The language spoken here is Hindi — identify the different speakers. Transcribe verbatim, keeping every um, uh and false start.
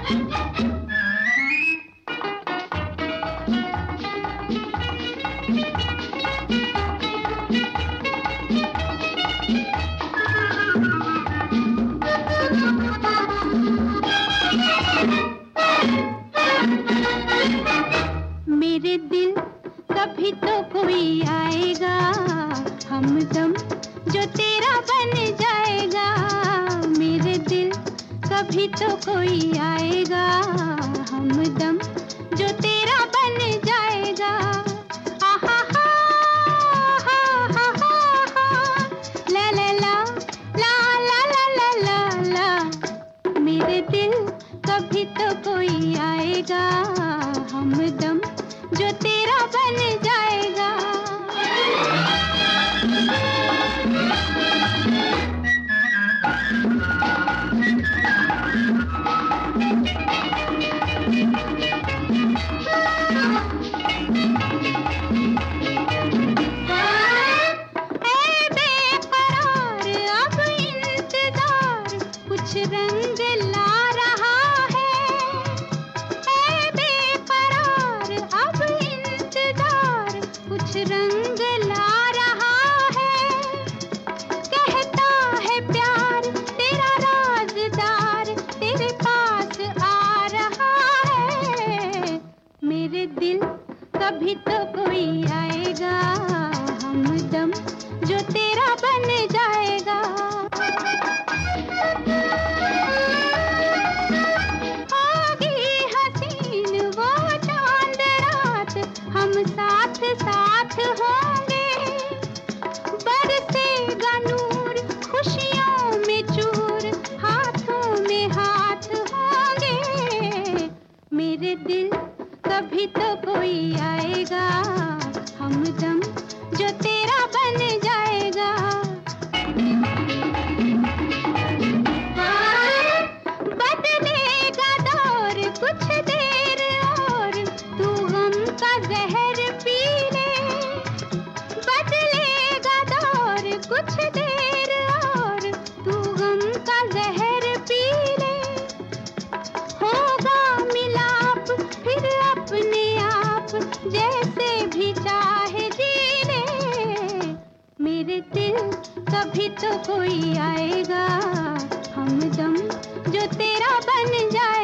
Speaker 1: मेरे दिल कभी तो कोई आएगा हमदम जो तेरा बन जाएगा। मेरे दिल कभी तो कोई आएगा हमदम जो तेरा बन जाएगा। आहा हा हा हा हा ला ला ला ला ला ला ला ला। मेरे दिल कभी तो कोई आएगा हमदम जो तेरा बन जाएगा। ऐ बेकरार अब इंतजार कुछ रंग ला रहा है। ऐ बेकरार अब इंतजार कुछ रंग ला रहा है। कहता है प्यार तेरा राज़दार तेरे पास आ रहा है। मेरे दिल कभी तो कोई आएगा हमदम जो तेरा बन जाएगा। होगी हसीन वो चांद रात हम साथ साथ होंगे। बरसेगा नूर खुशियों में चूर हाथों में हाथ होंगे। मेरे दिल कभी तो कोई आएगा हमदम जो तेरा बन जाएगा। बदलेगा दौर कुछ देर और तू गम का जहर पी ले। बदलेगा दौर कुछ देर और तू गम का जहर पी ले। होगा मिलाप फिर अपने आप जैसे भी चाहे जी ले। मेरे दिल कभी तो कोई आएगा हमदम जो तेरा बन जाए।